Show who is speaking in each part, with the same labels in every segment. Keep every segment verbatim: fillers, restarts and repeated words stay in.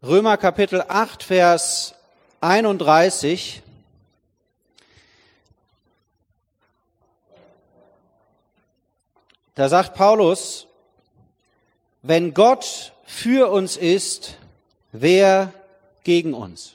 Speaker 1: Römer Kapitel acht, Vers einunddreißig. Da sagt Paulus, wenn Gott für uns ist, wer gegen uns?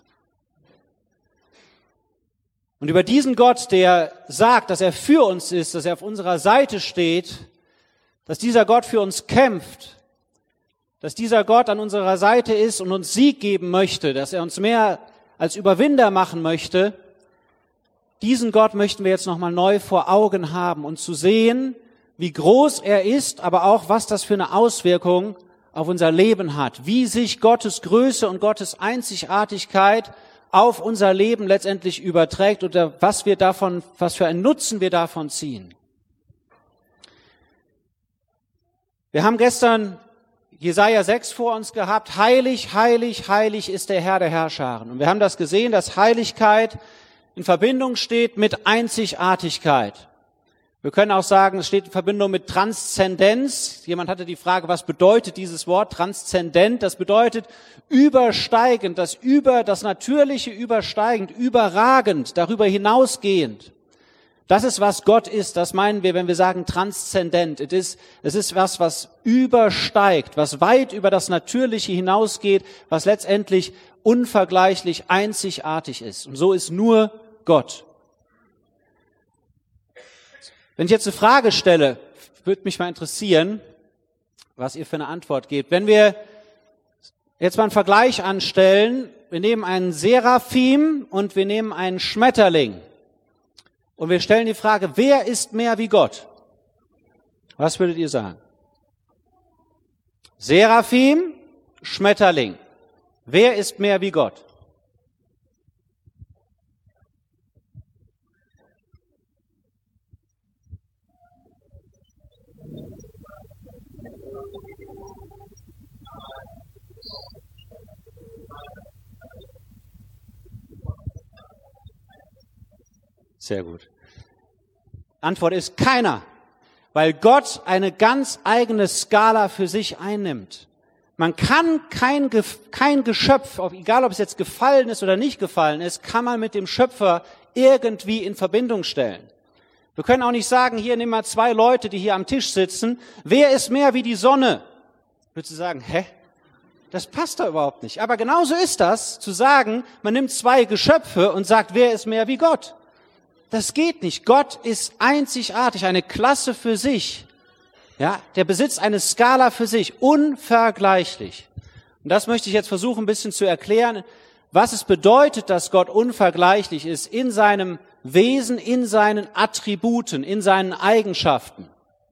Speaker 1: Und über diesen Gott, der sagt, dass er für uns ist, dass er auf unserer Seite steht, dass dieser Gott für uns kämpft, dass dieser Gott an unserer Seite ist und uns Sieg geben möchte, dass er uns mehr als Überwinder machen möchte, diesen Gott möchten wir jetzt nochmal neu vor Augen haben und zu sehen, wie groß er ist, aber auch, was das für eine Auswirkung auf unser Leben hat, wie sich Gottes Größe und Gottes Einzigartigkeit auf unser Leben letztendlich überträgt oder was wir davon, was für einen Nutzen wir davon ziehen. Wir haben gestern Jesaja sechs vor uns gehabt. Heilig, heilig, heilig ist der Herr der Herrscharen. Und wir haben das gesehen, dass Heiligkeit in Verbindung steht mit Einzigartigkeit. Wir können auch sagen, es steht in Verbindung mit Transzendenz. Jemand hatte die Frage, was bedeutet dieses Wort transzendent? Das bedeutet übersteigend, das über, das Natürliche übersteigend, überragend, darüber hinausgehend. Das ist, was Gott ist, das meinen wir, wenn wir sagen transzendent. Es ist, es ist was, was übersteigt, was weit über das Natürliche hinausgeht, was letztendlich unvergleichlich einzigartig ist. Und so ist nur Gott. Wenn ich jetzt eine Frage stelle, würde mich mal interessieren, was ihr für eine Antwort gebt. Wenn wir jetzt mal einen Vergleich anstellen, wir nehmen einen Seraphim und wir nehmen einen Schmetterling. Und wir stellen die Frage, wer ist mehr wie Gott? Was würdet ihr sagen? Seraphim, Schmetterling. Wer ist mehr wie Gott? Sehr gut. Antwort ist keiner, weil Gott eine ganz eigene Skala für sich einnimmt. Man kann kein, kein Geschöpf, egal ob es jetzt gefallen ist oder nicht gefallen ist, kann man mit dem Schöpfer irgendwie in Verbindung stellen. Wir können auch nicht sagen, hier nehmen wir zwei Leute, die hier am Tisch sitzen, wer ist mehr wie die Sonne? Würdest du sagen, hä? Das passt da überhaupt nicht. Aber genauso ist das, zu sagen, man nimmt zwei Geschöpfe und sagt, wer ist mehr wie Gott? Das geht nicht. Gott ist einzigartig, eine Klasse für sich. Ja, der besitzt eine Skala für sich, unvergleichlich. Und das möchte ich jetzt versuchen, ein bisschen zu erklären, was es bedeutet, dass Gott unvergleichlich ist in seinem Wesen, in seinen Attributen, in seinen Eigenschaften.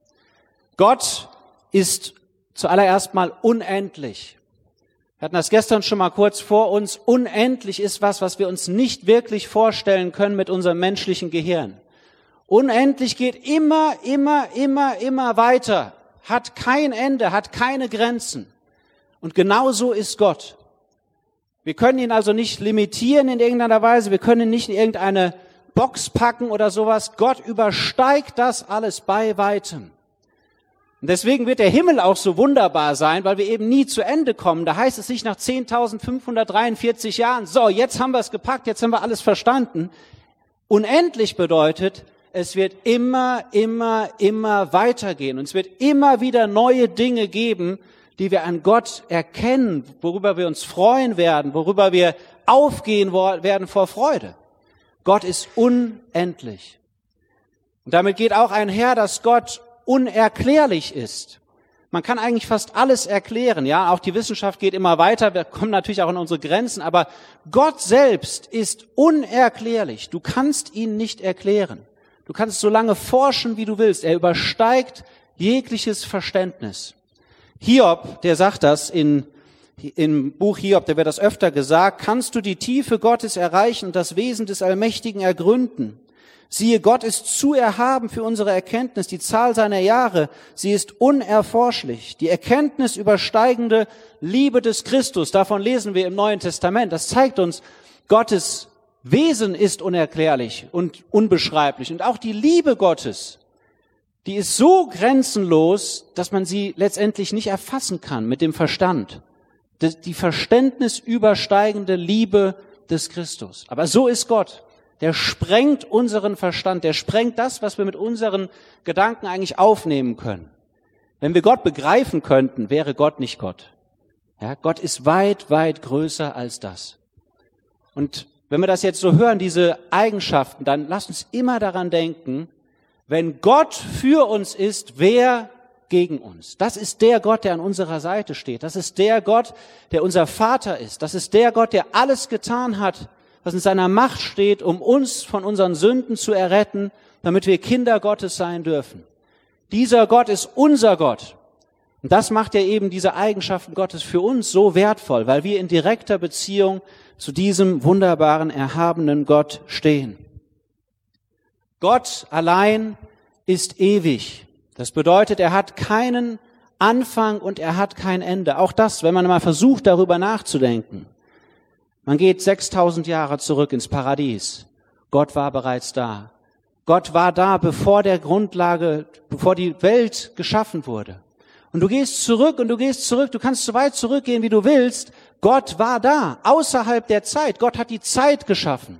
Speaker 1: Gott ist zuallererst mal unendlich. Wir hatten das gestern schon mal kurz vor uns. Unendlich ist was, was wir uns nicht wirklich vorstellen können mit unserem menschlichen Gehirn. Unendlich geht immer, immer, immer, immer weiter, hat kein Ende, hat keine Grenzen. Und genau so ist Gott. Wir können ihn also nicht limitieren in irgendeiner Weise, wir können ihn nicht in irgendeine Box packen oder sowas. Gott übersteigt das alles bei weitem. Und deswegen wird der Himmel auch so wunderbar sein, weil wir eben nie zu Ende kommen. Da heißt es nicht nach zehntausendfünfhundertdreiundvierzig Jahren, so, jetzt haben wir es gepackt, jetzt haben wir alles verstanden. Unendlich bedeutet, es wird immer, immer, immer weitergehen. Und es wird immer wieder neue Dinge geben, die wir an Gott erkennen, worüber wir uns freuen werden, worüber wir aufgehen werden vor Freude. Gott ist unendlich. Und damit geht auch einher, dass Gott unerklärlich ist. Man kann eigentlich fast alles erklären, ja, auch die Wissenschaft geht immer weiter, wir kommen natürlich auch an unsere Grenzen, aber Gott selbst ist unerklärlich. Du kannst ihn nicht erklären. Du kannst so lange forschen, wie du willst. Er übersteigt jegliches Verständnis. Hiob, der sagt das in, im Buch Hiob, der wird das öfter gesagt, kannst du die Tiefe Gottes erreichen und das Wesen des Allmächtigen ergründen? Siehe, Gott ist zu erhaben für unsere Erkenntnis, die Zahl seiner Jahre, sie ist unerforschlich. Die Erkenntnis übersteigende Liebe des Christus, davon lesen wir im Neuen Testament. Das zeigt uns, Gottes Wesen ist unerklärlich und unbeschreiblich. Und auch die Liebe Gottes, die ist so grenzenlos, dass man sie letztendlich nicht erfassen kann mit dem Verstand. die verständnisübersteigende Liebe des Christus. Aber so ist Gott. Der sprengt unseren Verstand, der sprengt das, was wir mit unseren Gedanken eigentlich aufnehmen können. Wenn wir Gott begreifen könnten, wäre Gott nicht Gott. Ja, Gott ist weit, weit größer als das. Und wenn wir das jetzt so hören, diese Eigenschaften, dann lasst uns immer daran denken, wenn Gott für uns ist, wer gegen uns? Das ist der Gott, der an unserer Seite steht. Das ist der Gott, der unser Vater ist. Das ist der Gott, der alles getan hat, was in seiner Macht steht, um uns von unseren Sünden zu erretten, damit wir Kinder Gottes sein dürfen. Dieser Gott ist unser Gott. Und das macht ja eben diese Eigenschaften Gottes für uns so wertvoll, weil wir in direkter Beziehung zu diesem wunderbaren, erhabenen Gott stehen. Gott allein ist ewig. Das bedeutet, er hat keinen Anfang und er hat kein Ende. Auch das, wenn man mal versucht, darüber nachzudenken. Man geht sechstausend Jahre zurück ins Paradies. Gott war bereits da. Gott war da, bevor der Grundlage, bevor die Welt geschaffen wurde. Und du gehst zurück und du gehst zurück. Du kannst so weit zurückgehen, wie du willst. Gott war da, außerhalb der Zeit. Gott hat die Zeit geschaffen.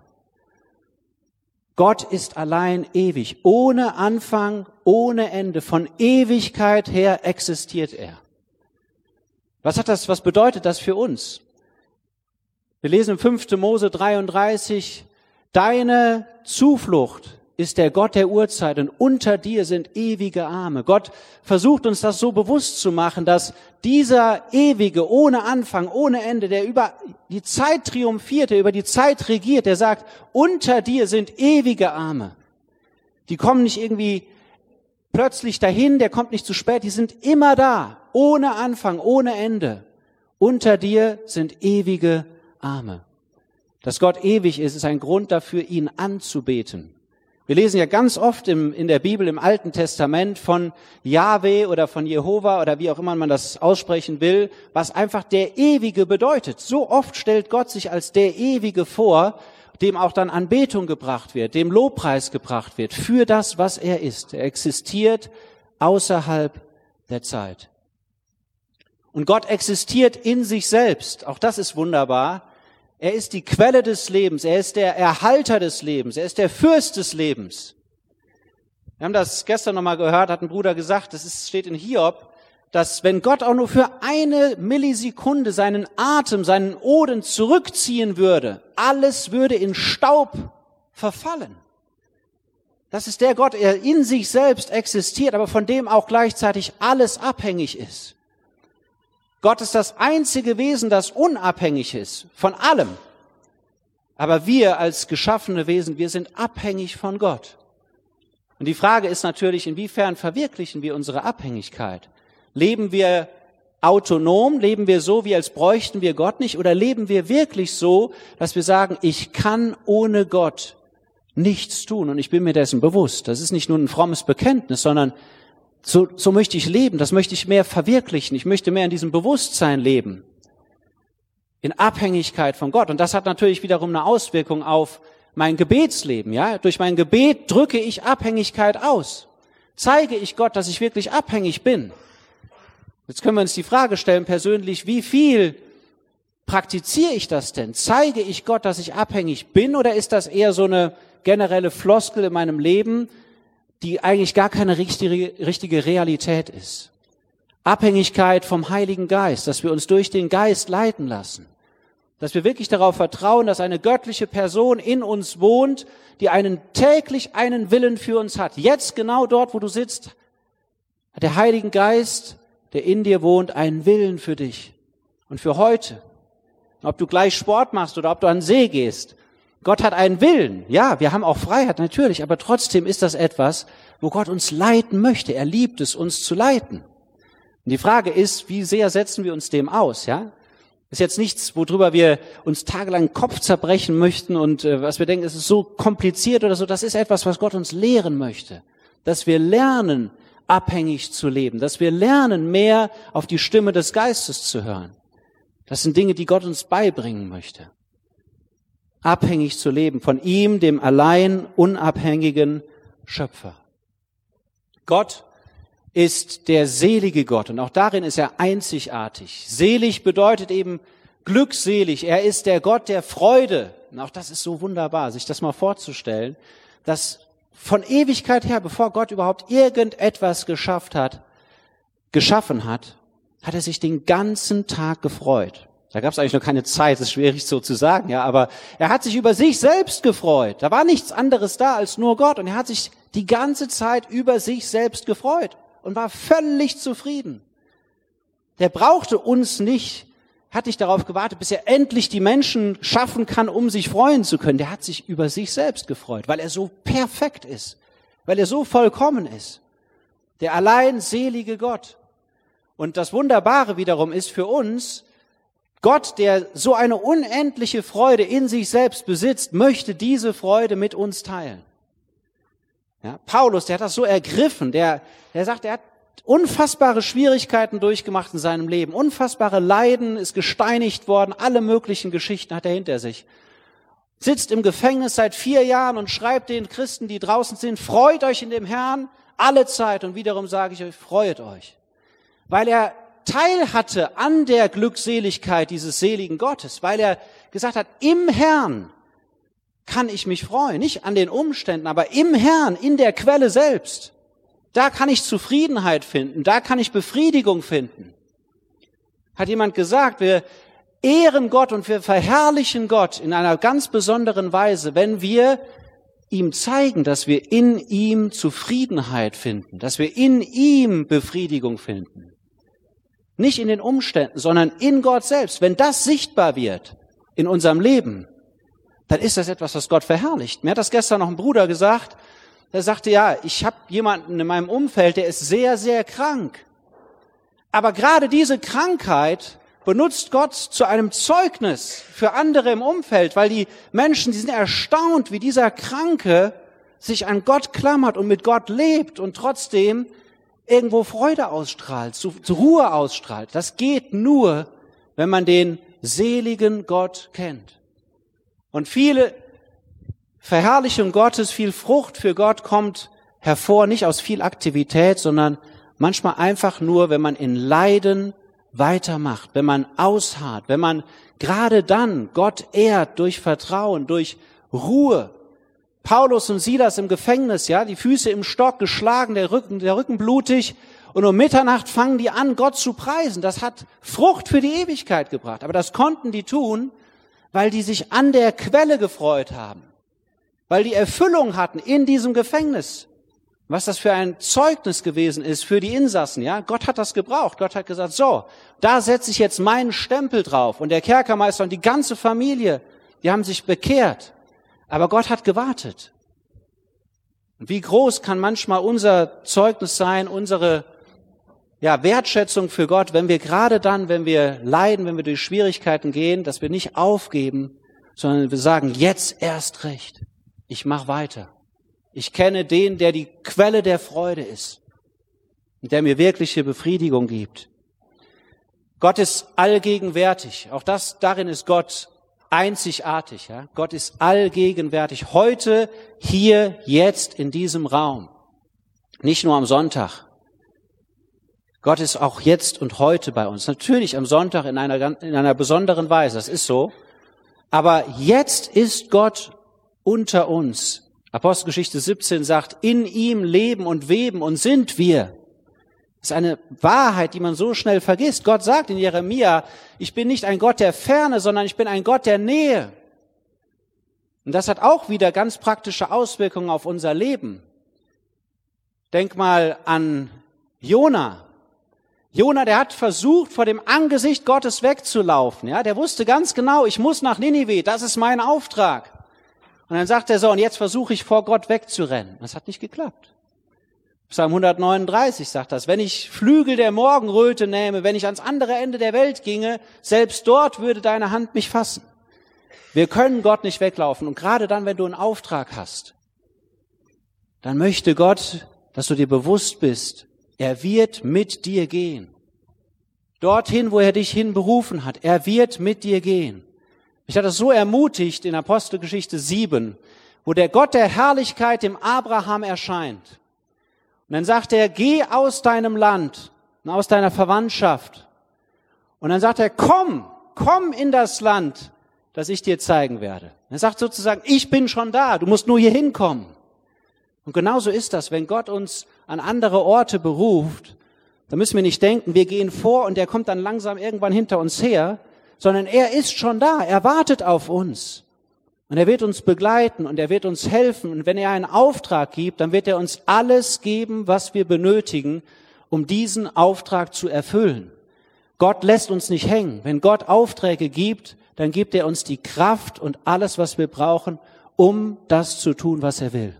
Speaker 1: Gott ist allein ewig, ohne Anfang, ohne Ende. Von Ewigkeit her existiert er. Was hat das, was bedeutet das für uns? Wir lesen im fünften Mose dreiunddreißig, deine Zuflucht ist der Gott der Urzeit und unter dir sind ewige Arme. Gott versucht uns das so bewusst zu machen, dass dieser ewige, ohne Anfang, ohne Ende, der über die Zeit triumphiert, der über die Zeit regiert, der sagt, unter dir sind ewige Arme. Die kommen nicht irgendwie plötzlich dahin, der kommt nicht zu spät, die sind immer da, ohne Anfang, ohne Ende. Unter dir sind ewige Arme. Dass Gott ewig ist, ist ein Grund dafür, ihn anzubeten. Wir lesen ja ganz oft im, in der Bibel, im Alten Testament von Jahwe oder von Jehova oder wie auch immer man das aussprechen will, was einfach der Ewige bedeutet. So oft stellt Gott sich als der Ewige vor, dem auch dann Anbetung gebracht wird, dem Lobpreis gebracht wird für das, was er ist. Er existiert außerhalb der Zeit. Und Gott existiert in sich selbst. Auch das ist wunderbar. Er ist die Quelle des Lebens, er ist der Erhalter des Lebens, er ist der Fürst des Lebens. Wir haben das gestern nochmal gehört, hat ein Bruder gesagt, das ist, steht in Hiob, dass wenn Gott auch nur für eine Millisekunde seinen Atem, seinen Odem zurückziehen würde, alles würde in Staub verfallen. Das ist der Gott, der in sich selbst existiert, aber von dem auch gleichzeitig alles abhängig ist. Gott ist das einzige Wesen, das unabhängig ist von allem. Aber wir als geschaffene Wesen, wir sind abhängig von Gott. Und die Frage ist natürlich, inwiefern verwirklichen wir unsere Abhängigkeit? Leben wir autonom? Leben wir so, wie als bräuchten wir Gott nicht? Oder leben wir wirklich so, dass wir sagen, ich kann ohne Gott nichts tun? Und ich bin mir dessen bewusst. Das ist nicht nur ein frommes Bekenntnis, sondern So, so möchte ich leben, das möchte ich mehr verwirklichen. Ich möchte mehr in diesem Bewusstsein leben. In Abhängigkeit von Gott. Und das hat natürlich wiederum eine Auswirkung auf mein Gebetsleben. Ja, durch mein Gebet drücke ich Abhängigkeit aus. Zeige ich Gott, dass ich wirklich abhängig bin. Jetzt können wir uns die Frage stellen persönlich, wie viel praktiziere ich das denn? Zeige ich Gott, dass ich abhängig bin? Oder ist das eher so eine generelle Floskel in meinem Leben, die eigentlich gar keine richtige, richtige Realität ist. Abhängigkeit vom Heiligen Geist, dass wir uns durch den Geist leiten lassen. Dass wir wirklich darauf vertrauen, dass eine göttliche Person in uns wohnt, die einen täglich einen Willen für uns hat. Jetzt genau dort, wo du sitzt, hat der Heilige Geist, der in dir wohnt, einen Willen für dich und für heute. Ob du gleich Sport machst oder ob du an den See gehst, Gott hat einen Willen. Ja, wir haben auch Freiheit, natürlich, aber trotzdem ist das etwas, wo Gott uns leiten möchte. Er liebt es, uns zu leiten. Und die Frage ist, wie sehr setzen wir uns dem aus, ja? Ist jetzt nichts, worüber wir uns tagelang den Kopf zerbrechen möchten und äh, was wir denken, es ist so kompliziert oder so. Das ist etwas, was Gott uns lehren möchte. Dass wir lernen, abhängig zu leben. Dass wir lernen, mehr auf die Stimme des Geistes zu hören. Das sind Dinge, die Gott uns beibringen möchte. Abhängig zu leben von ihm, dem allein unabhängigen Schöpfer. Gott ist der selige Gott und auch darin ist er einzigartig. Selig bedeutet eben glückselig. Er ist der Gott der Freude. Und auch das ist so wunderbar, sich das mal vorzustellen, dass von Ewigkeit her, bevor Gott überhaupt irgendetwas geschafft hat, geschaffen hat, hat er sich den ganzen Tag gefreut. Da gab es eigentlich noch keine Zeit, das ist schwierig so zu sagen, ja, aber er hat sich über sich selbst gefreut. Da war nichts anderes da als nur Gott und er hat sich die ganze Zeit über sich selbst gefreut und war völlig zufrieden. Der brauchte uns nicht, hat nicht darauf gewartet, bis er endlich die Menschen schaffen kann, um sich freuen zu können. Der hat sich über sich selbst gefreut, weil er so perfekt ist, weil er so vollkommen ist. Der allein selige Gott. Und das Wunderbare wiederum ist für uns, Gott, der so eine unendliche Freude in sich selbst besitzt, möchte diese Freude mit uns teilen. Ja, Paulus, der hat das so ergriffen, der, der sagt, er hat unfassbare Schwierigkeiten durchgemacht in seinem Leben, unfassbare Leiden, ist gesteinigt worden, alle möglichen Geschichten hat er hinter sich. Sitzt im Gefängnis seit vier Jahren und schreibt den Christen, die draußen sind, freut euch in dem Herrn alle Zeit. Und wiederum sage ich euch, freut euch. Weil er Teil hatte an der Glückseligkeit dieses seligen Gottes, weil er gesagt hat, im Herrn kann ich mich freuen, nicht an den Umständen, aber im Herrn, in der Quelle selbst. Da kann ich Zufriedenheit finden, da kann ich Befriedigung finden. Hat jemand gesagt, wir ehren Gott und wir verherrlichen Gott in einer ganz besonderen Weise, wenn wir ihm zeigen, dass wir in ihm Zufriedenheit finden, dass wir in ihm Befriedigung finden. Nicht in den Umständen, sondern in Gott selbst. Wenn das sichtbar wird in unserem Leben, dann ist das etwas, was Gott verherrlicht. Mir hat das gestern noch ein Bruder gesagt, der sagte, ja, ich habe jemanden in meinem Umfeld, der ist sehr, sehr krank. Aber gerade diese Krankheit benutzt Gott zu einem Zeugnis für andere im Umfeld, weil die Menschen, die sind erstaunt, wie dieser Kranke sich an Gott klammert und mit Gott lebt und trotzdem irgendwo Freude ausstrahlt, zu, zu Ruhe ausstrahlt. Das geht nur, wenn man den seligen Gott kennt. Und viele Verherrlichung Gottes, viel Frucht für Gott kommt hervor, nicht aus viel Aktivität, sondern manchmal einfach nur, wenn man in Leiden weitermacht, wenn man ausharrt, wenn man gerade dann Gott ehrt durch Vertrauen, durch Ruhe. Paulus und Silas im Gefängnis, ja, die Füße im Stock geschlagen, der Rücken, der Rücken blutig und um Mitternacht fangen die an, Gott zu preisen. Das hat Frucht für die Ewigkeit gebracht. Aber das konnten die tun, weil die sich an der Quelle gefreut haben, weil die Erfüllung hatten in diesem Gefängnis. Was das für ein Zeugnis gewesen ist für die Insassen, ja. Gott hat das gebraucht. Gott hat gesagt, so, da setze ich jetzt meinen Stempel drauf. Und der Kerkermeister und die ganze Familie, die haben sich bekehrt. Aber Gott hat gewartet. Und wie groß kann manchmal unser Zeugnis sein, unsere ja, Wertschätzung für Gott, wenn wir gerade dann, wenn wir leiden, wenn wir durch Schwierigkeiten gehen, dass wir nicht aufgeben, sondern wir sagen, jetzt erst recht. Ich mache weiter. Ich kenne den, der die Quelle der Freude ist und der mir wirkliche Befriedigung gibt. Gott ist allgegenwärtig. Auch das, darin ist Gott einzigartig. Ja? Gott ist allgegenwärtig. Heute, hier, jetzt, in diesem Raum. Nicht nur am Sonntag. Gott ist auch jetzt und heute bei uns. Natürlich am Sonntag in einer, in einer besonderen Weise. Das ist so. Aber jetzt ist Gott unter uns. Apostelgeschichte siebzehn sagt, in ihm leben und weben und sind wir. Das ist eine Wahrheit, die man so schnell vergisst. Gott sagt in Jeremia, ich bin nicht ein Gott der Ferne, sondern ich bin ein Gott der Nähe. Und das hat auch wieder ganz praktische Auswirkungen auf unser Leben. Denk mal an Jona. Jona, der hat versucht, vor dem Angesicht Gottes wegzulaufen. Ja, der wusste ganz genau, ich muss nach Ninive, das ist mein Auftrag. Und dann sagt er so, und jetzt versuche ich vor Gott wegzurennen. Das hat nicht geklappt. Psalm hundertneununddreißig sagt das, wenn ich Flügel der Morgenröte nähme, wenn ich ans andere Ende der Welt ginge, selbst dort würde deine Hand mich fassen. Wir können Gott nicht weglaufen. Und gerade dann, wenn du einen Auftrag hast, dann möchte Gott, dass du dir bewusst bist, er wird mit dir gehen. Dorthin, wo er dich hin berufen hat, er wird mit dir gehen. Mich hat das so ermutigt in Apostelgeschichte sieben, wo der Gott der Herrlichkeit dem Abraham erscheint. Und dann sagt er, geh aus deinem Land und aus deiner Verwandtschaft. Und dann sagt er, komm, komm in das Land, das ich dir zeigen werde. Er sagt sozusagen, ich bin schon da, du musst nur hier hinkommen. Und genauso ist das, wenn Gott uns an andere Orte beruft, dann müssen wir nicht denken, wir gehen vor und er kommt dann langsam irgendwann hinter uns her, sondern er ist schon da, er wartet auf uns. Und er wird uns begleiten und er wird uns helfen. Und wenn er einen Auftrag gibt, dann wird er uns alles geben, was wir benötigen, um diesen Auftrag zu erfüllen. Gott lässt uns nicht hängen. Wenn Gott Aufträge gibt, dann gibt er uns die Kraft und alles, was wir brauchen, um das zu tun, was er will.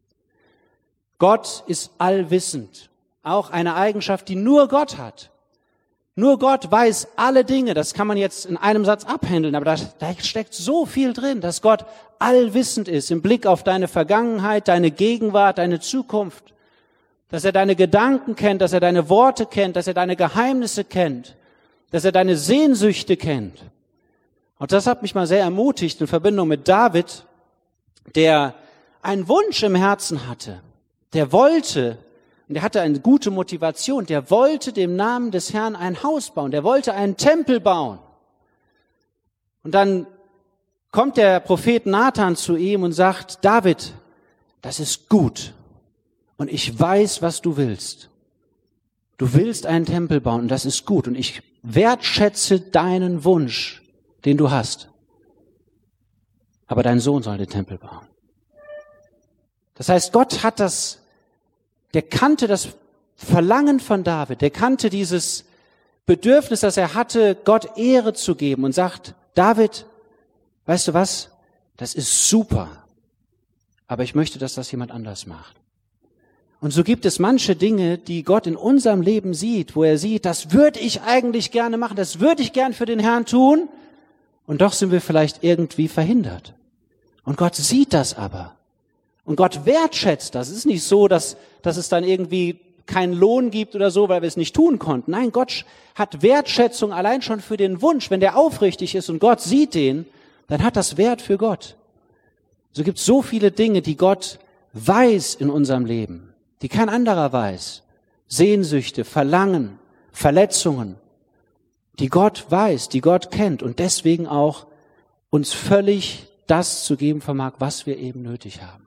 Speaker 1: Gott ist allwissend. Auch eine Eigenschaft, die nur Gott hat. Nur Gott weiß alle Dinge. Das kann man jetzt in einem Satz abhandeln, aber da, da steckt so viel drin, dass Gott allwissend ist im Blick auf deine Vergangenheit, deine Gegenwart, deine Zukunft. Dass er deine Gedanken kennt, dass er deine Worte kennt, dass er deine Geheimnisse kennt, dass er deine Sehnsüchte kennt. Und das hat mich mal sehr ermutigt in Verbindung mit David, der einen Wunsch im Herzen hatte. Der wollte, und der hatte eine gute Motivation, der wollte dem Namen des Herrn ein Haus bauen, der wollte einen Tempel bauen. Und dann kommt der Prophet Nathan zu ihm und sagt, David, das ist gut und ich weiß, was du willst. Du willst einen Tempel bauen und das ist gut und ich wertschätze deinen Wunsch, den du hast. Aber dein Sohn soll den Tempel bauen. Das heißt, Gott hat das Der kannte das Verlangen von David, der kannte dieses Bedürfnis, das er hatte, Gott Ehre zu geben und sagt, David, weißt du was, das ist super, aber ich möchte, dass das jemand anders macht. Und so gibt es manche Dinge, die Gott in unserem Leben sieht, wo er sieht, das würde ich eigentlich gerne machen, das würde ich gern für den Herrn tun, und doch sind wir vielleicht irgendwie verhindert. Und Gott sieht das aber. Und Gott wertschätzt das. Es ist nicht so, dass, dass es dann irgendwie keinen Lohn gibt oder so, weil wir es nicht tun konnten. Nein, Gott hat Wertschätzung allein schon für den Wunsch. Wenn der aufrichtig ist und Gott sieht den, dann hat das Wert für Gott. So gibt es so viele Dinge, die Gott weiß in unserem Leben, die kein anderer weiß. Sehnsüchte, Verlangen, Verletzungen, die Gott weiß, die Gott kennt und deswegen auch uns völlig das zu geben vermag, was wir eben nötig haben.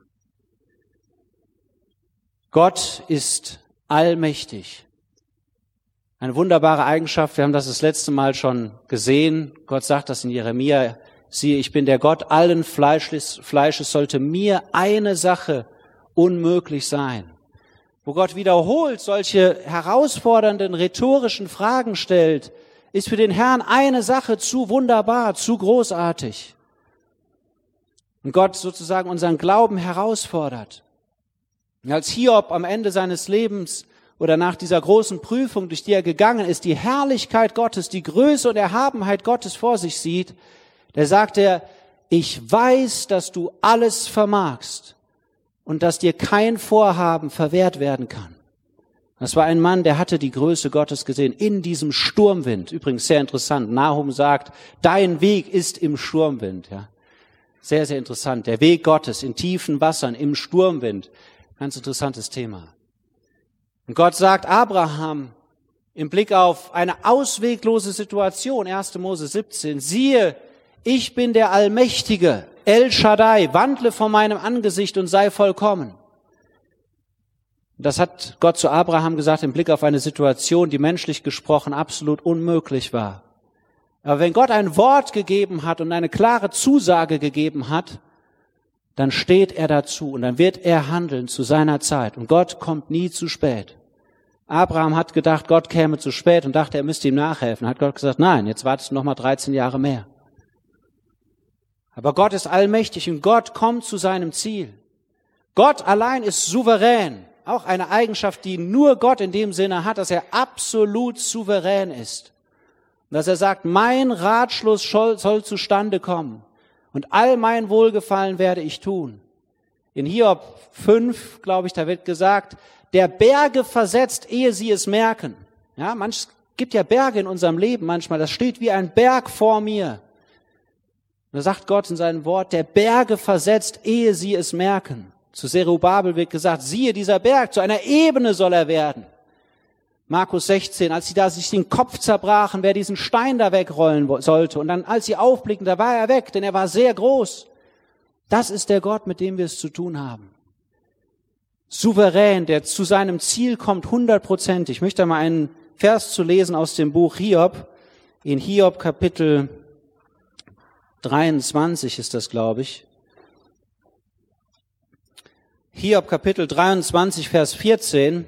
Speaker 1: Gott ist allmächtig. Eine wunderbare Eigenschaft, wir haben das das letzte Mal schon gesehen. Gott sagt das in Jeremia, siehe, ich bin der Gott allen Fleisches, Fleisches, sollte mir eine Sache unmöglich sein. Wo Gott wiederholt solche herausfordernden, rhetorischen Fragen stellt, ist für den Herrn eine Sache zu wunderbar, zu großartig. Und Gott sozusagen unseren Glauben herausfordert. Und als Hiob am Ende seines Lebens oder nach dieser großen Prüfung, durch die er gegangen ist, die Herrlichkeit Gottes, die Größe und Erhabenheit Gottes vor sich sieht, da sagt er, ich weiß, dass du alles vermagst und dass dir kein Vorhaben verwehrt werden kann. Das war ein Mann, der hatte die Größe Gottes gesehen in diesem Sturmwind. Übrigens sehr interessant. Nahum sagt, dein Weg ist im Sturmwind. Ja, sehr, sehr interessant. Der Weg Gottes in tiefen Wassern, im Sturmwind. Ganz interessantes Thema. Und Gott sagt Abraham im Blick auf eine ausweglose Situation, erster Mose siebzehn, siehe, ich bin der Allmächtige, El Shaddai, wandle vor meinem Angesicht und sei vollkommen. Das hat Gott zu Abraham gesagt im Blick auf eine Situation, die menschlich gesprochen absolut unmöglich war. Aber wenn Gott ein Wort gegeben hat und eine klare Zusage gegeben hat, dann steht er dazu und dann wird er handeln zu seiner Zeit. Und Gott kommt nie zu spät. Abraham hat gedacht, Gott käme zu spät und dachte, er müsste ihm nachhelfen. Hat Gott gesagt, nein, jetzt wartest du noch mal dreizehn Jahre mehr. Aber Gott ist allmächtig und Gott kommt zu seinem Ziel. Gott allein ist souverän. Auch eine Eigenschaft, die nur Gott in dem Sinne hat, dass er absolut souverän ist. Und dass er sagt, mein Ratschluss soll, soll zustande kommen. Und all mein Wohlgefallen werde ich tun. In Hiob fünf, glaube ich, da wird gesagt, der Berge versetzt, ehe sie es merken. Ja, manch, es gibt ja Berge in unserem Leben manchmal, das steht wie ein Berg vor mir. Und da sagt Gott in seinem Wort, der Berge versetzt, ehe sie es merken. Zu Zerubabel wird gesagt, siehe, dieser Berg, zu einer Ebene soll er werden. Markus sechzehn, als sie da sich den Kopf zerbrachen, wer diesen Stein da wegrollen sollte. Und dann, als sie aufblicken, da war er weg, denn er war sehr groß. Das ist der Gott, mit dem wir es zu tun haben. Souverän, der zu seinem Ziel kommt, hundertprozentig. Ich möchte mal einen Vers zu lesen aus dem Buch Hiob. In Hiob Kapitel dreiundzwanzig ist das, glaube ich. Hiob Kapitel dreiundzwanzig, Vers vierzehn.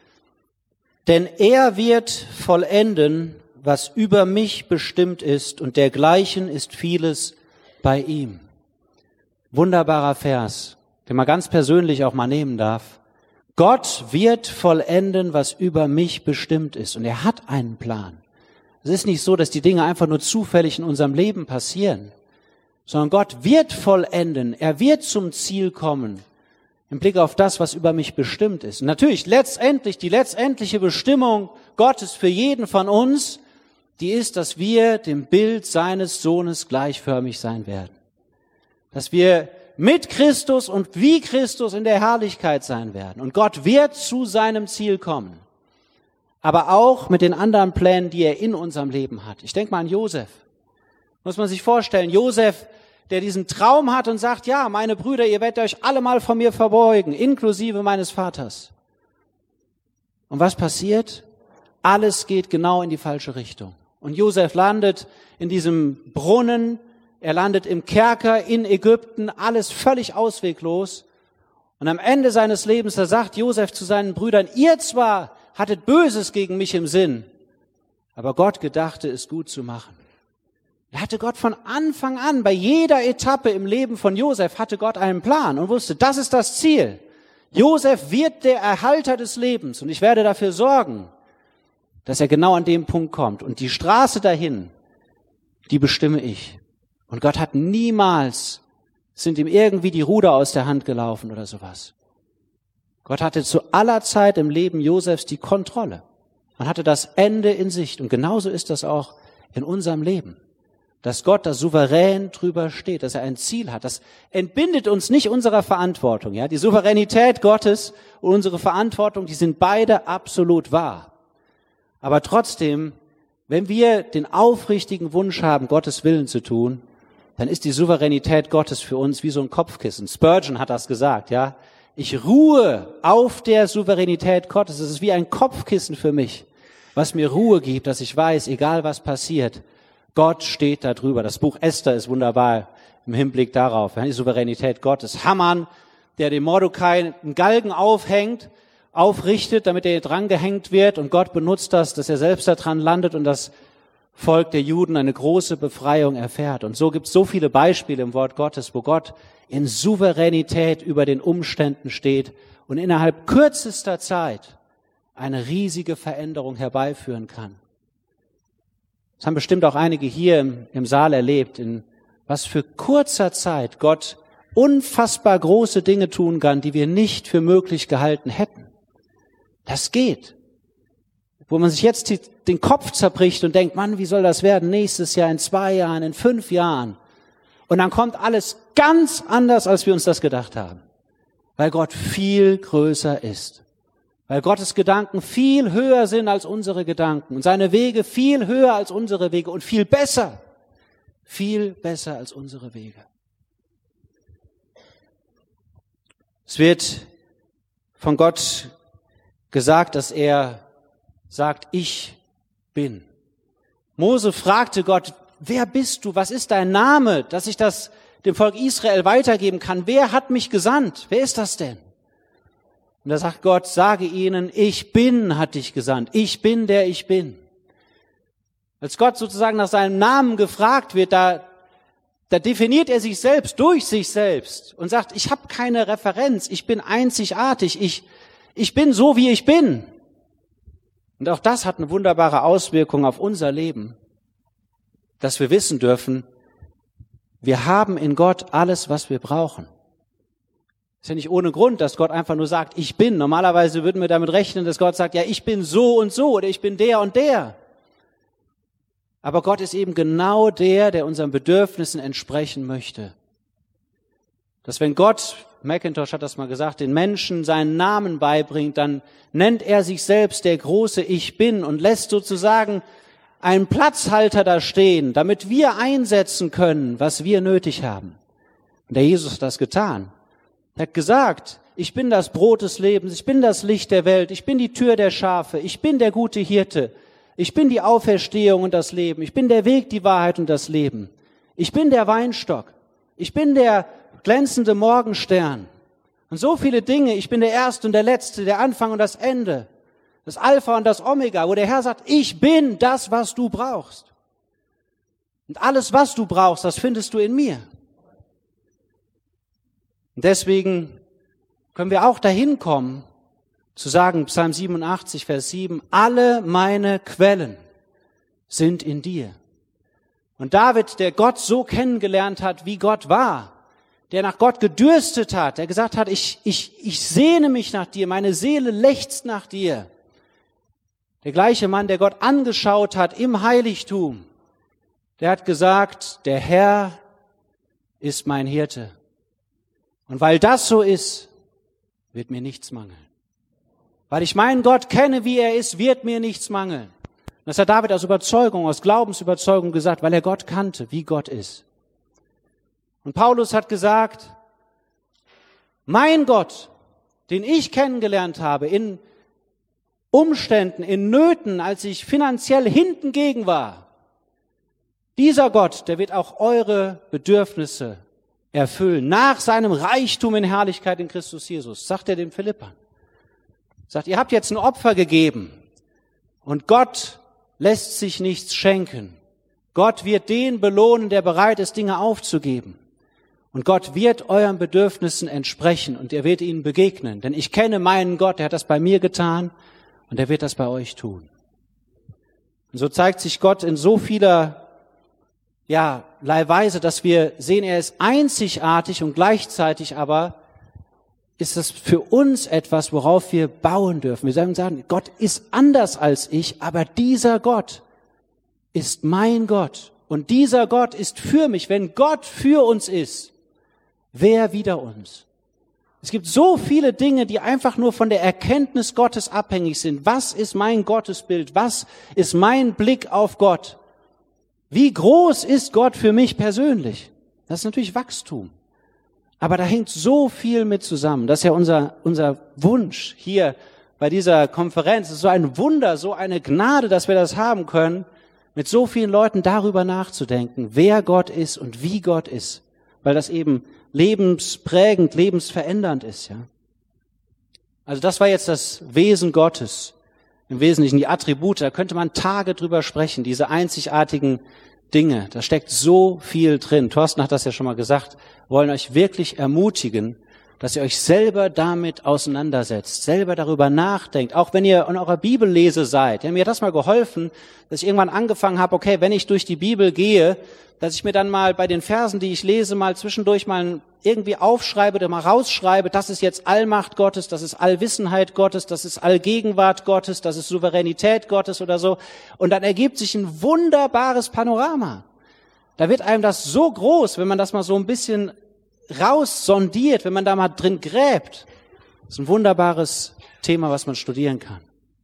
Speaker 1: Denn er wird vollenden, was über mich bestimmt ist, und dergleichen ist vieles bei ihm. Wunderbarer Vers, den man ganz persönlich auch mal nehmen darf. Gott wird vollenden, was über mich bestimmt ist. Und er hat einen Plan. Es ist nicht so, dass die Dinge einfach nur zufällig in unserem Leben passieren, sondern Gott wird vollenden. Er wird zum Ziel kommen. Im Blick auf das, was über mich bestimmt ist. Und natürlich, letztendlich, die letztendliche Bestimmung Gottes für jeden von uns, die ist, dass wir dem Bild seines Sohnes gleichförmig sein werden. Dass wir mit Christus und wie Christus in der Herrlichkeit sein werden. Und Gott wird zu seinem Ziel kommen. Aber auch mit den anderen Plänen, die er in unserem Leben hat. Ich denke mal an Josef. Muss man sich vorstellen, Josef, der diesen Traum hat und sagt, ja, meine Brüder, ihr werdet euch alle mal von mir verbeugen, inklusive meines Vaters. Und was passiert? Alles geht genau in die falsche Richtung. Und Josef landet in diesem Brunnen, er landet im Kerker in Ägypten, alles völlig ausweglos. Und am Ende seines Lebens, da sagt Josef zu seinen Brüdern, ihr zwar hattet Böses gegen mich im Sinn, aber Gott gedachte, es gut zu machen. Da hatte Gott von Anfang an, bei jeder Etappe im Leben von Josef, hatte Gott einen Plan und wusste, das ist das Ziel. Josef wird der Erhalter des Lebens und ich werde dafür sorgen, dass er genau an dem Punkt kommt. Und die Straße dahin, die bestimme ich. Und Gott hat niemals, sind ihm irgendwie die Ruder aus der Hand gelaufen oder sowas. Gott hatte zu aller Zeit im Leben Josefs die Kontrolle. Man hatte das Ende in Sicht. Und genauso ist das auch in unserem Leben. Dass Gott da souverän drüber steht, dass er ein Ziel hat. Das entbindet uns nicht unserer Verantwortung. Ja, die Souveränität Gottes und unsere Verantwortung, die sind beide absolut wahr. Aber trotzdem, wenn wir den aufrichtigen Wunsch haben, Gottes Willen zu tun, dann ist die Souveränität Gottes für uns wie so ein Kopfkissen. Spurgeon hat das gesagt, ja. Ich ruhe auf der Souveränität Gottes. Es ist wie ein Kopfkissen für mich, was mir Ruhe gibt, dass ich weiß, egal was passiert, Gott steht da drüber. Das Buch Esther ist wunderbar im Hinblick darauf. Die Souveränität Gottes. Haman, der dem Mordecai einen Galgen aufhängt, aufrichtet, damit er dran gehängt wird. Und Gott benutzt das, dass er selbst da dran landet und das Volk der Juden eine große Befreiung erfährt. Und so gibt es so viele Beispiele im Wort Gottes, wo Gott in Souveränität über den Umständen steht und innerhalb kürzester Zeit eine riesige Veränderung herbeiführen kann. Das haben bestimmt auch einige hier im, im Saal erlebt, in was für kurzer Zeit Gott unfassbar große Dinge tun kann, die wir nicht für möglich gehalten hätten. Das geht. Wo man sich jetzt die, den Kopf zerbricht und denkt, Mann, wie soll das werden? Nächstes Jahr, in zwei Jahren, in fünf Jahren. Und dann kommt alles ganz anders, als wir uns das gedacht haben. Weil Gott viel größer ist. Weil Gottes Gedanken viel höher sind als unsere Gedanken und seine Wege viel höher als unsere Wege und viel besser, viel besser als unsere Wege. Es wird von Gott gesagt, dass er sagt, ich bin. Mose fragte Gott, wer bist du? Was ist dein Name, dass ich das dem Volk Israel weitergeben kann? Wer hat mich gesandt? Wer ist das denn? Und da sagt Gott, sage ihnen, ich bin, hat dich gesandt. Ich bin, der ich bin. Als Gott sozusagen nach seinem Namen gefragt wird, da, da definiert er sich selbst durch sich selbst und sagt, ich habe keine Referenz, ich bin einzigartig, ich, ich bin so, wie ich bin. Und auch das hat eine wunderbare Auswirkung auf unser Leben, dass wir wissen dürfen, wir haben in Gott alles, was wir brauchen. Ist ja nicht ohne Grund, dass Gott einfach nur sagt, ich bin. Normalerweise würden wir damit rechnen, dass Gott sagt, ja, ich bin so und so oder ich bin der und der. Aber Gott ist eben genau der, der unseren Bedürfnissen entsprechen möchte. Dass wenn Gott McIntosh hat das mal gesagt, den Menschen seinen Namen beibringt, dann nennt er sich selbst der große Ich Bin und lässt sozusagen einen Platzhalter da stehen, damit wir einsetzen können, was wir nötig haben. Und der Jesus hat das getan. Er hat gesagt, ich bin das Brot des Lebens, ich bin das Licht der Welt, ich bin die Tür der Schafe, ich bin der gute Hirte, ich bin die Auferstehung und das Leben, ich bin der Weg, die Wahrheit und das Leben. Ich bin der Weinstock, ich bin der glänzende Morgenstern. Und so viele Dinge, ich bin der Erste und der Letzte, der Anfang und das Ende, das Alpha und das Omega, wo der Herr sagt, ich bin das, was du brauchst. Und alles, was du brauchst, das findest du in mir. Und deswegen können wir auch dahin kommen, zu sagen, Psalm siebenundachtzig, Vers sieben, alle meine Quellen sind in dir. Und David, der Gott so kennengelernt hat, wie Gott war, der nach Gott gedürstet hat, der gesagt hat, ich, ich, ich sehne mich nach dir, meine Seele lechzt nach dir. Der gleiche Mann, der Gott angeschaut hat im Heiligtum, der hat gesagt, der Herr ist mein Hirte. Und weil das so ist, wird mir nichts mangeln. Weil ich meinen Gott kenne, wie er ist, wird mir nichts mangeln. Das hat David aus Überzeugung, aus Glaubensüberzeugung gesagt, weil er Gott kannte, wie Gott ist. Und Paulus hat gesagt, mein Gott, den ich kennengelernt habe, in Umständen, in Nöten, als ich finanziell hinten gegen war, dieser Gott, der wird auch eure Bedürfnisse erfüllen, nach seinem Reichtum in Herrlichkeit in Christus Jesus, sagt er den Philippern. Sagt, ihr habt jetzt ein Opfer gegeben und Gott lässt sich nichts schenken. Gott wird den belohnen, der bereit ist, Dinge aufzugeben. Und Gott wird euren Bedürfnissen entsprechen und er wird ihnen begegnen. Denn ich kenne meinen Gott, der hat das bei mir getan und er wird das bei euch tun. Und so zeigt sich Gott in so vieler, ja, Weise, dass wir sehen, er ist einzigartig und gleichzeitig aber ist es für uns etwas, worauf wir bauen dürfen. Wir sagen, sagen, Gott ist anders als ich, aber dieser Gott ist mein Gott. Und dieser Gott ist für mich. Wenn Gott für uns ist, wer wider uns? Es gibt so viele Dinge, die einfach nur von der Erkenntnis Gottes abhängig sind. Was ist mein Gottesbild? Was ist mein Blick auf Gott? Wie groß ist Gott für mich persönlich? Das ist natürlich Wachstum. Aber da hängt so viel mit zusammen. Das ist ja unser, unser Wunsch hier bei dieser Konferenz. Es ist so ein Wunder, so eine Gnade, dass wir das haben können, mit so vielen Leuten darüber nachzudenken, wer Gott ist und wie Gott ist. Weil das eben lebensprägend, lebensverändernd ist, ja. Also das war jetzt das Wesen Gottes. Im Wesentlichen die Attribute. Da könnte man Tage drüber sprechen, diese einzigartigen Dinge. Da steckt so viel drin. Thorsten hat das ja schon mal gesagt. Wir wollen euch wirklich ermutigen, dass ihr euch selber damit auseinandersetzt, selber darüber nachdenkt, auch wenn ihr in eurer Bibellese seid. Ja, mir hat das mal geholfen, dass ich irgendwann angefangen habe, okay, wenn ich durch die Bibel gehe, dass ich mir dann mal bei den Versen, die ich lese, mal zwischendurch mal irgendwie aufschreibe oder mal rausschreibe, das ist jetzt Allmacht Gottes, das ist Allwissenheit Gottes, das ist Allgegenwart Gottes, das ist Souveränität Gottes oder so. Und dann ergibt sich ein wunderbares Panorama. Da wird einem das so groß, wenn man das mal so ein bisschen raussondiert, wenn man da mal drin gräbt. Das ist ein wunderbares Thema, was man studieren kann.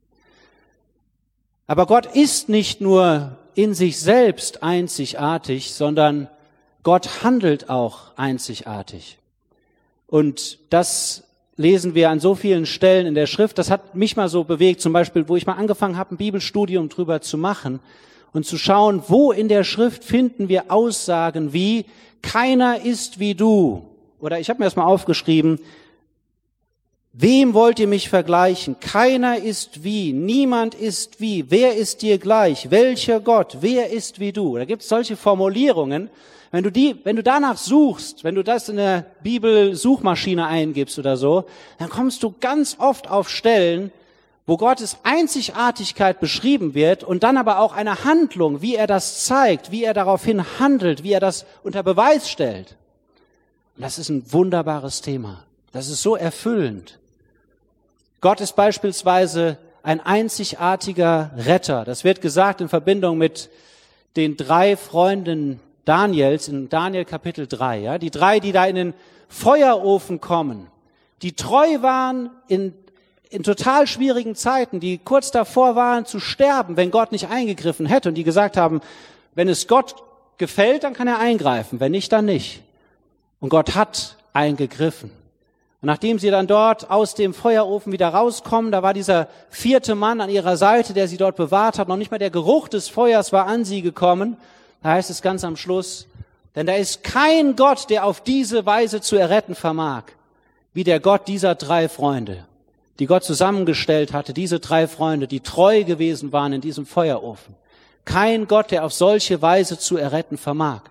Speaker 1: Aber Gott ist nicht nur in sich selbst einzigartig, sondern Gott handelt auch einzigartig. Und das lesen wir an so vielen Stellen in der Schrift. Das hat mich mal so bewegt, zum Beispiel, wo ich mal angefangen habe, ein Bibelstudium drüber zu machen und zu schauen, wo in der Schrift finden wir Aussagen wie, keiner ist wie du. Oder ich habe mir das mal aufgeschrieben, wem wollt ihr mich vergleichen? Keiner ist wie, niemand ist wie, wer ist dir gleich? Welcher Gott? Wer ist wie du? Da gibt es solche Formulierungen. Wenn du die, wenn du danach suchst, wenn du das in der Bibel-Suchmaschine eingibst oder so, dann kommst du ganz oft auf Stellen, wo Gottes Einzigartigkeit beschrieben wird und dann aber auch eine Handlung, wie er das zeigt, wie er daraufhin handelt, wie er das unter Beweis stellt. Und das ist ein wunderbares Thema. Das ist so erfüllend. Gott ist beispielsweise ein einzigartiger Retter. Das wird gesagt in Verbindung mit den drei Freunden Daniels, in Daniel Kapitel drei, ja, die drei, die da in den Feuerofen kommen, die treu waren in, in total schwierigen Zeiten, die kurz davor waren zu sterben, wenn Gott nicht eingegriffen hätte und die gesagt haben, wenn es Gott gefällt, dann kann er eingreifen, wenn nicht, dann nicht. Und Gott hat eingegriffen. Und nachdem sie dann dort aus dem Feuerofen wieder rauskommen, da war dieser vierte Mann an ihrer Seite, der sie dort bewahrt hat, noch nicht mal der Geruch des Feuers war an sie gekommen. Da heißt es ganz am Schluss, denn da ist kein Gott, der auf diese Weise zu erretten vermag, wie der Gott dieser drei Freunde, die Gott zusammengestellt hatte, diese drei Freunde, die treu gewesen waren in diesem Feuerofen. Kein Gott, der auf solche Weise zu erretten vermag.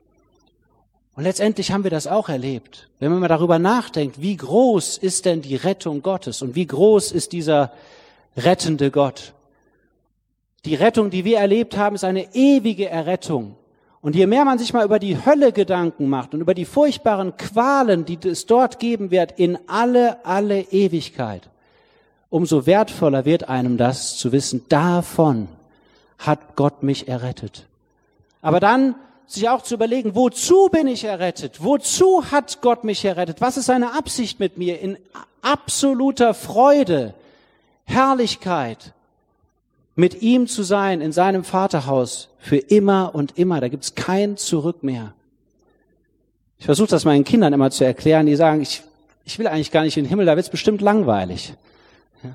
Speaker 1: Und letztendlich haben wir das auch erlebt. Wenn man mal darüber nachdenkt, wie groß ist denn die Rettung Gottes und wie groß ist dieser rettende Gott. Die Rettung, die wir erlebt haben, ist eine ewige Errettung. Und je mehr man sich mal über die Hölle Gedanken macht und über die furchtbaren Qualen, die es dort geben wird, in alle, alle Ewigkeit, umso wertvoller wird einem das zu wissen, davon hat Gott mich errettet. Aber dann sich auch zu überlegen, wozu bin ich errettet? Wozu hat Gott mich errettet? Was ist seine Absicht mit mir? In absoluter Freude, Herrlichkeit, mit ihm zu sein in seinem Vaterhaus für immer und immer. Da gibt's kein Zurück mehr. Ich versuche das meinen Kindern immer zu erklären, die sagen, ich, ich will eigentlich gar nicht in den Himmel, da wird's bestimmt langweilig. Ja.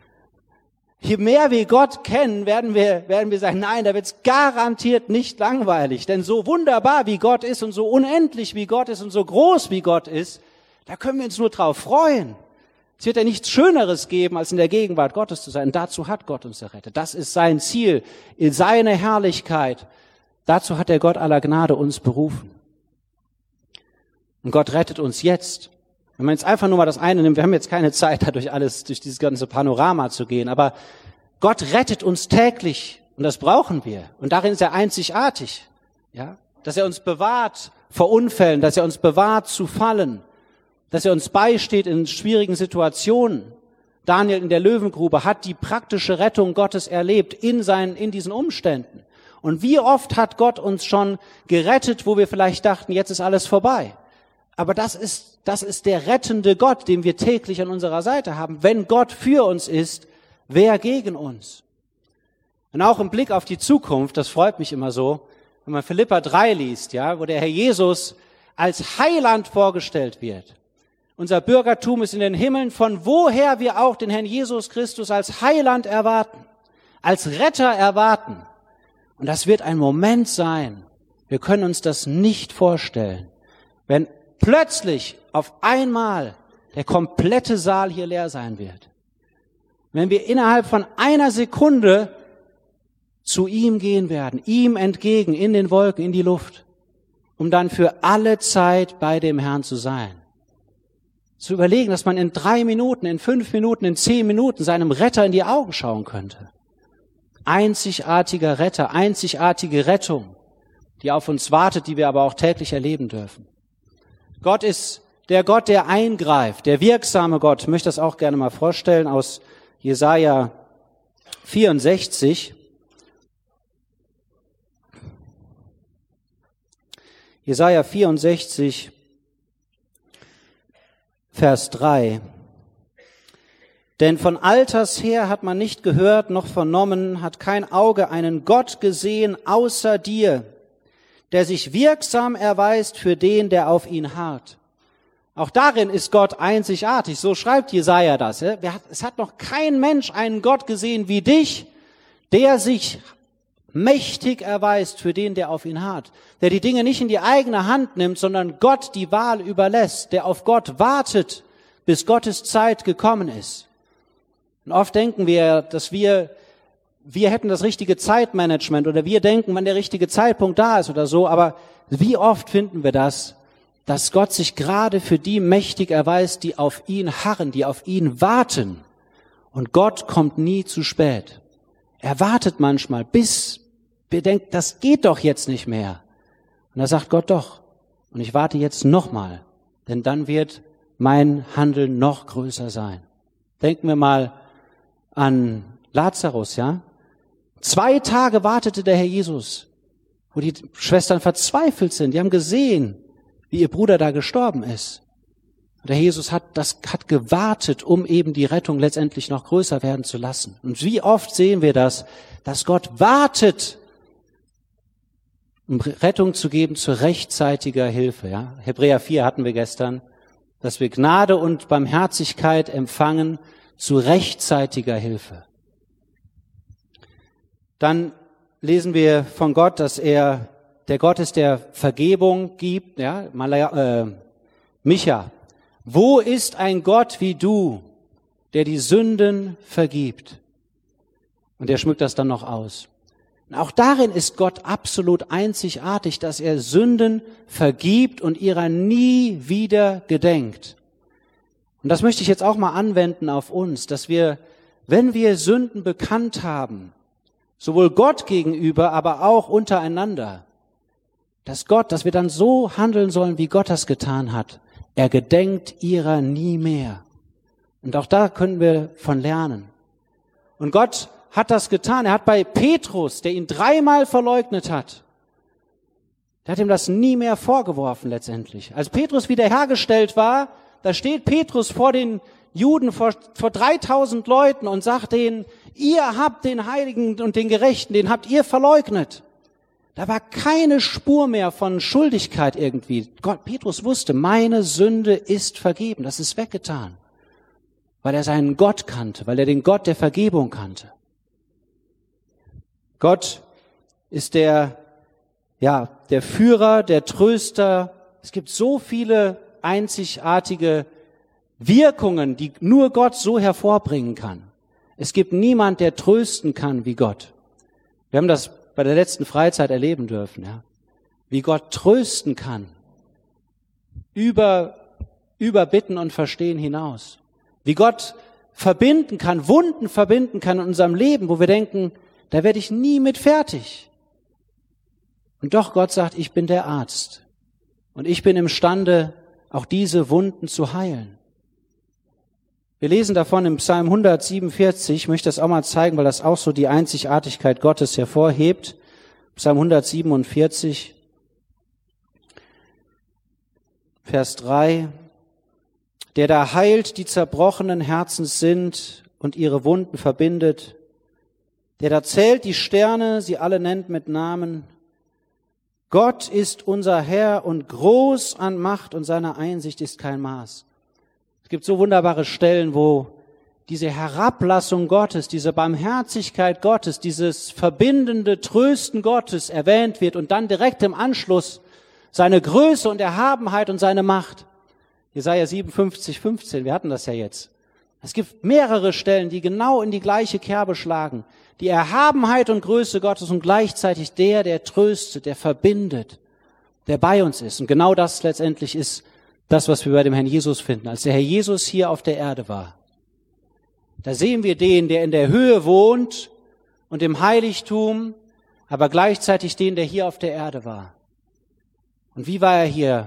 Speaker 1: Je mehr wir Gott kennen, werden wir, werden wir sagen, nein, da wird's garantiert nicht langweilig. Denn so wunderbar wie Gott ist und so unendlich wie Gott ist und so groß wie Gott ist, da können wir uns nur drauf freuen. Es wird ja nichts Schöneres geben, als in der Gegenwart Gottes zu sein. Dazu hat Gott uns errettet. Das ist sein Ziel, in seine Herrlichkeit. Dazu hat der Gott aller Gnade uns berufen. Und Gott rettet uns jetzt. Wenn man jetzt einfach nur mal das eine nimmt, wir haben jetzt keine Zeit, da durch alles, durch dieses ganze Panorama zu gehen, aber Gott rettet uns täglich und das brauchen wir. Und darin ist er einzigartig, ja, dass er uns bewahrt vor Unfällen, dass er uns bewahrt zu fallen, dass er uns beisteht in schwierigen Situationen. Daniel in der Löwengrube hat die praktische Rettung Gottes erlebt in seinen, in diesen Umständen. Und wie oft hat Gott uns schon gerettet, wo wir vielleicht dachten, jetzt ist alles vorbei. Aber das ist, das ist der rettende Gott, den wir täglich an unserer Seite haben. Wenn Gott für uns ist, wer gegen uns? Und auch im Blick auf die Zukunft, das freut mich immer so, wenn man Philipper drei liest, ja, wo der Herr Jesus als Heiland vorgestellt wird. Unser Bürgertum ist in den Himmeln, von woher wir auch den Herrn Jesus Christus als Heiland erwarten, als Retter erwarten. Und das wird ein Moment sein, wir können uns das nicht vorstellen, wenn plötzlich auf einmal der komplette Saal hier leer sein wird. Wenn wir innerhalb von einer Sekunde zu ihm gehen werden, ihm entgegen, in den Wolken, in die Luft, um dann für alle Zeit bei dem Herrn zu sein. Zu überlegen, dass man in drei Minuten, in fünf Minuten, in zehn Minuten seinem Retter in die Augen schauen könnte. Einzigartiger Retter, einzigartige Rettung, die auf uns wartet, die wir aber auch täglich erleben dürfen. Gott ist der Gott, der eingreift, der wirksame Gott. Ich möchte das auch gerne mal vorstellen aus Jesaja vierundsechzig. Jesaja vierundsechzig, Vers drei. Denn von alters her hat man nicht gehört noch vernommen, hat kein Auge einen Gott gesehen außer dir, der sich wirksam erweist für den, der auf ihn harrt. Auch darin ist Gott einzigartig, so schreibt Jesaja das. Es hat noch kein Mensch einen Gott gesehen wie dich, der sich mächtig erweist für den, der auf ihn harrt, der die Dinge nicht in die eigene Hand nimmt, sondern Gott die Wahl überlässt, der auf Gott wartet, bis Gottes Zeit gekommen ist. Und oft denken wir, dass wir, wir hätten das richtige Zeitmanagement oder wir denken, wann der richtige Zeitpunkt da ist oder so, aber wie oft finden wir das, dass Gott sich gerade für die mächtig erweist, die auf ihn harren, die auf ihn warten. Und Gott kommt nie zu spät. Er wartet manchmal, bis wir denken, das geht doch jetzt nicht mehr. Und da sagt Gott doch, und ich warte jetzt nochmal, denn dann wird mein Handeln noch größer sein. Denken wir mal an Lazarus, ja? Zwei Tage wartete der Herr Jesus wo die Schwestern verzweifelt sind. Die haben gesehen, wie ihr Bruder da gestorben ist. Und der Jesus hat das hat gewartet, um eben die Rettung letztendlich noch größer werden zu lassen. Und wie oft sehen wir das, dass Gott wartet, um Rettung zu geben zu rechtzeitiger Hilfe. Ja? Hebräer vier hatten wir gestern, dass wir Gnade und Barmherzigkeit empfangen zu rechtzeitiger Hilfe. Dann lesen wir von Gott, dass er der Gott ist, der Vergebung gibt. Ja, Malaya, äh, Micha, wo ist ein Gott wie du, der die Sünden vergibt? Und er schmückt das dann noch aus. Und auch darin ist Gott absolut einzigartig, dass er Sünden vergibt und ihrer nie wieder gedenkt. Und das möchte ich jetzt auch mal anwenden auf uns, dass wir, wenn wir Sünden bekannt haben, sowohl Gott gegenüber, aber auch untereinander, dass Gott, dass wir dann so handeln sollen, wie Gott das getan hat. Er gedenkt ihrer nie mehr. Und auch da können wir von lernen. Und Gott hat das getan. Er hat bei Petrus, der ihn dreimal verleugnet hat, der hat ihm das nie mehr vorgeworfen letztendlich. Als Petrus wiederhergestellt war, da steht Petrus vor den Juden, vor, vor dreitausend Leuten und sagt denen, ihr habt den Heiligen und den Gerechten, den habt ihr verleugnet. Da war keine Spur mehr von Schuldigkeit irgendwie. Gott, Petrus wusste, meine Sünde ist vergeben, das ist weggetan. Weil er seinen Gott kannte, weil er den Gott der Vergebung kannte. Gott ist der, ja, der Führer, der Tröster. Es gibt so viele einzigartige Wirkungen, die nur Gott so hervorbringen kann. Es gibt niemand, der trösten kann wie Gott. Wir haben das bei der letzten Freizeit erleben dürfen, ja. Wie Gott trösten kann. Über, über Bitten und Verstehen hinaus. Wie Gott verbinden kann, Wunden verbinden kann in unserem Leben, wo wir denken, da werde ich nie mit fertig. Und doch Gott sagt, ich bin der Arzt. Und ich bin imstande, auch diese Wunden zu heilen. Wir lesen davon im Psalm hundertsiebenundvierzig, ich möchte das auch mal zeigen, weil das auch so die Einzigartigkeit Gottes hervorhebt. Psalm hundertsiebenundvierzig, Vers drei. Der da heilt, die zerbrochenen Herzens sind und ihre Wunden verbindet. Der da zählt die Sterne, sie alle nennt mit Namen. Gott ist unser Herr und groß an Macht und seine Einsicht ist kein Maß. Es gibt so wunderbare Stellen, wo diese Herablassung Gottes, diese Barmherzigkeit Gottes, dieses verbindende Trösten Gottes erwähnt wird und dann direkt im Anschluss seine Größe und Erhabenheit und seine Macht. Jesaja siebenundfünfzig, fünfzehn, wir hatten das ja jetzt. Es gibt mehrere Stellen, die genau in die gleiche Kerbe schlagen. Die Erhabenheit und Größe Gottes und gleichzeitig der, der tröstet, der verbindet, der bei uns ist. Und genau das letztendlich ist das, was wir bei dem Herrn Jesus finden. Als der Herr Jesus hier auf der Erde war, da sehen wir den, der in der Höhe wohnt und im Heiligtum, aber gleichzeitig den, der hier auf der Erde war. Und wie war er hier?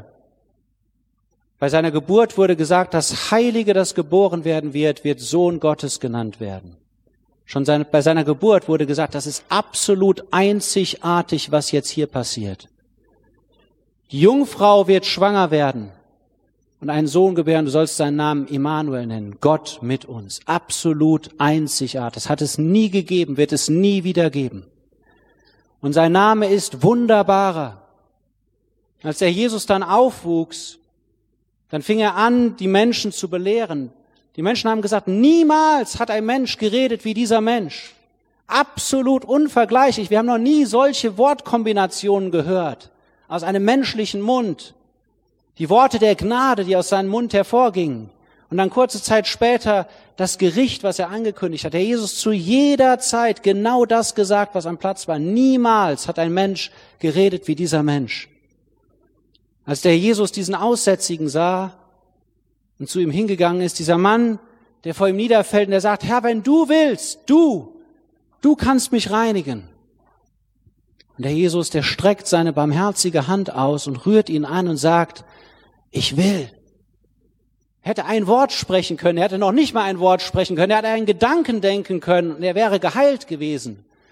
Speaker 1: Bei seiner Geburt wurde gesagt, das Heilige, das geboren werden wird, wird Sohn Gottes genannt werden. Schon seine, bei seiner Geburt wurde gesagt, das ist absolut einzigartig, was jetzt hier passiert. Die Jungfrau wird schwanger werden und einen Sohn gebären, du sollst seinen Namen Immanuel nennen, Gott mit uns. Absolut einzigartig. Das hat es nie gegeben, wird es nie wieder geben. Und sein Name ist Wunderbarer. Als der Jesus dann aufwuchs, dann fing er an, die Menschen zu belehren. Die Menschen haben gesagt, niemals hat ein Mensch geredet wie dieser Mensch. Absolut unvergleichlich. Wir haben noch nie solche Wortkombinationen gehört aus einem menschlichen Mund. Die Worte der Gnade, die aus seinem Mund hervorgingen. Und dann kurze Zeit später das Gericht, was er angekündigt hat. Der Jesus zu jeder Zeit genau das gesagt, was am Platz war. Niemals hat ein Mensch geredet wie dieser Mensch. Als der Jesus diesen Aussätzigen sah und zu ihm hingegangen ist, dieser Mann, der vor ihm niederfällt und der sagt, Herr, wenn du willst, du, du kannst mich reinigen. Und der Jesus, der streckt seine barmherzige Hand aus und rührt ihn an und sagt, ich will. Er hätte ein Wort sprechen können, er hätte noch nicht mal ein Wort sprechen können, er hätte einen Gedanken denken können und er wäre geheilt gewesen.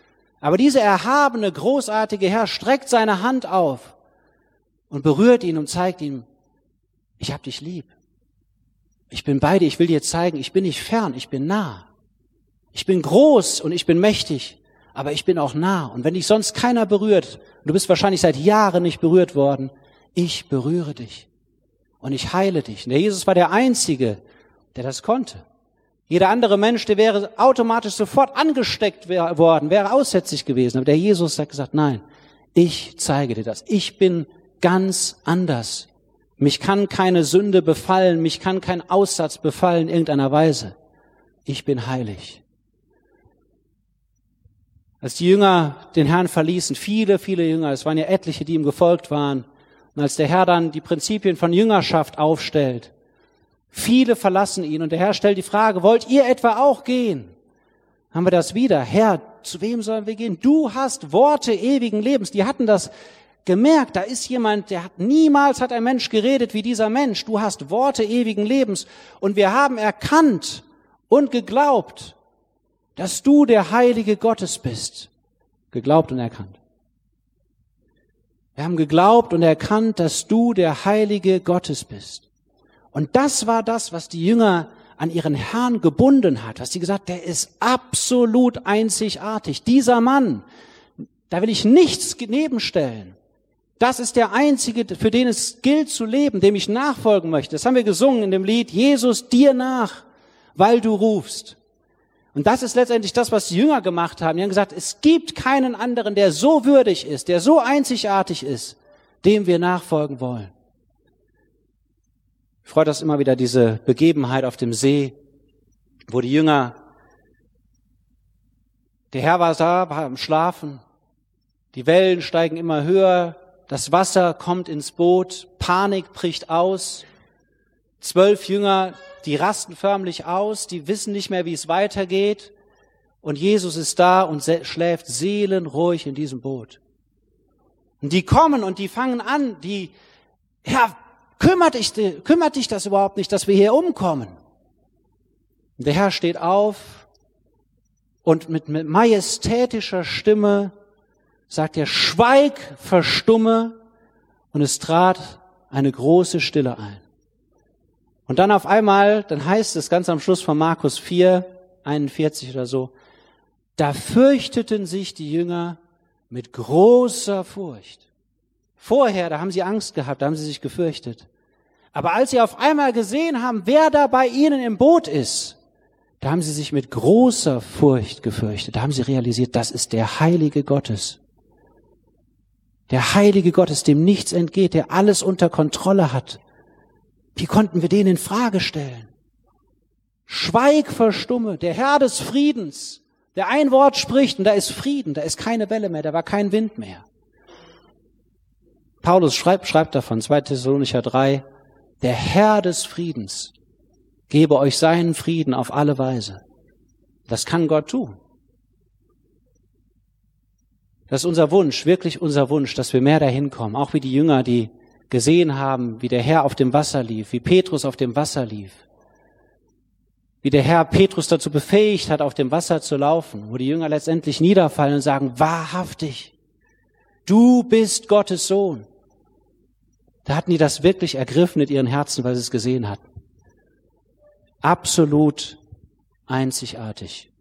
Speaker 1: Aber dieser erhabene, großartige Herr streckt seine Hand auf und berührt ihn und zeigt ihm, ich hab dich lieb. Ich bin bei dir, ich will dir zeigen, ich bin nicht fern, ich bin nah. Ich bin groß und ich bin mächtig, aber ich bin auch nah. Und wenn dich sonst keiner berührt, und du bist wahrscheinlich seit Jahren nicht berührt worden, ich berühre dich und ich heile dich. Und der Jesus war der Einzige, der das konnte. Jeder andere Mensch, der wäre automatisch sofort angesteckt worden, wäre aussätzig gewesen. Aber der Jesus hat gesagt, nein, ich zeige dir das. Ich bin ganz anders. Mich kann keine Sünde befallen, mich kann kein Aussatz befallen in irgendeiner Weise. Ich bin heilig. Als die Jünger den Herrn verließen, viele, viele Jünger, es waren ja etliche, die ihm gefolgt waren, und als der Herr dann die Prinzipien von Jüngerschaft aufstellt, viele verlassen ihn und der Herr stellt die Frage, wollt ihr etwa auch gehen? Haben wir das wieder. Herr, zu wem sollen wir gehen? Du hast Worte ewigen Lebens. Die hatten das gemerkt. Da ist jemand, der hat niemals hat ein Mensch geredet wie dieser Mensch. Du hast Worte ewigen Lebens. Und wir haben erkannt und geglaubt, dass du der Heilige Gottes bist. Geglaubt und erkannt. Wir haben geglaubt und erkannt, dass du der Heilige Gottes bist. Und das war das, was die Jünger an ihren Herrn gebunden hat, was sie gesagt, der ist absolut einzigartig. Dieser Mann, da will ich nichts nebenstellen. Das ist der Einzige, für den es gilt zu leben, dem ich nachfolgen möchte. Das haben wir gesungen in dem Lied, Jesus, dir nach, weil du rufst. Und das ist letztendlich das, was die Jünger gemacht haben. Die haben gesagt, es gibt keinen anderen, der so würdig ist, der so einzigartig ist, dem wir nachfolgen wollen. Ich freue das immer wieder, diese Begebenheit auf dem See, wo die Jünger, der Herr war da, war am Schlafen, die Wellen steigen immer höher, das Wasser kommt ins Boot, Panik bricht aus, zwölf Jünger, die rasten förmlich aus, die wissen nicht mehr, wie es weitergeht und Jesus ist da und schläft seelenruhig in diesem Boot. Und die kommen und die fangen an, die, Herr, Kümmert dich, kümmert dich das überhaupt nicht, dass wir hier umkommen? Und der Herr steht auf und mit, mit majestätischer Stimme sagt er, schweig, verstumme, und es trat eine große Stille ein. Und dann auf einmal, dann heißt es ganz am Schluss von Markus vier, einundvierzig oder so, da fürchteten sich die Jünger mit großer Furcht. Vorher, da haben sie Angst gehabt, da haben sie sich gefürchtet. Aber als sie auf einmal gesehen haben, wer da bei ihnen im Boot ist, da haben sie sich mit großer Furcht gefürchtet. Da haben sie realisiert, das ist der Heilige Gottes. Der Heilige Gottes, dem nichts entgeht, der alles unter Kontrolle hat. Wie konnten wir den in Frage stellen? Schweig, verstumme, der Herr des Friedens, der ein Wort spricht und da ist Frieden, da ist keine Welle mehr, da war kein Wind mehr. Paulus schreibt, schreibt davon, zweiter Thessalonicher drei, der Herr des Friedens gebe euch seinen Frieden auf alle Weise. Das kann Gott tun. Das ist unser Wunsch, wirklich unser Wunsch, dass wir mehr dahin kommen. Auch wie die Jünger, die gesehen haben, wie der Herr auf dem Wasser lief, wie Petrus auf dem Wasser lief. Wie der Herr Petrus dazu befähigt hat, auf dem Wasser zu laufen, wo die Jünger letztendlich niederfallen und sagen, wahrhaftig, du bist Gottes Sohn. Da hatten die das wirklich ergriffen in ihren Herzen, weil sie es gesehen hatten. Absolut einzigartig.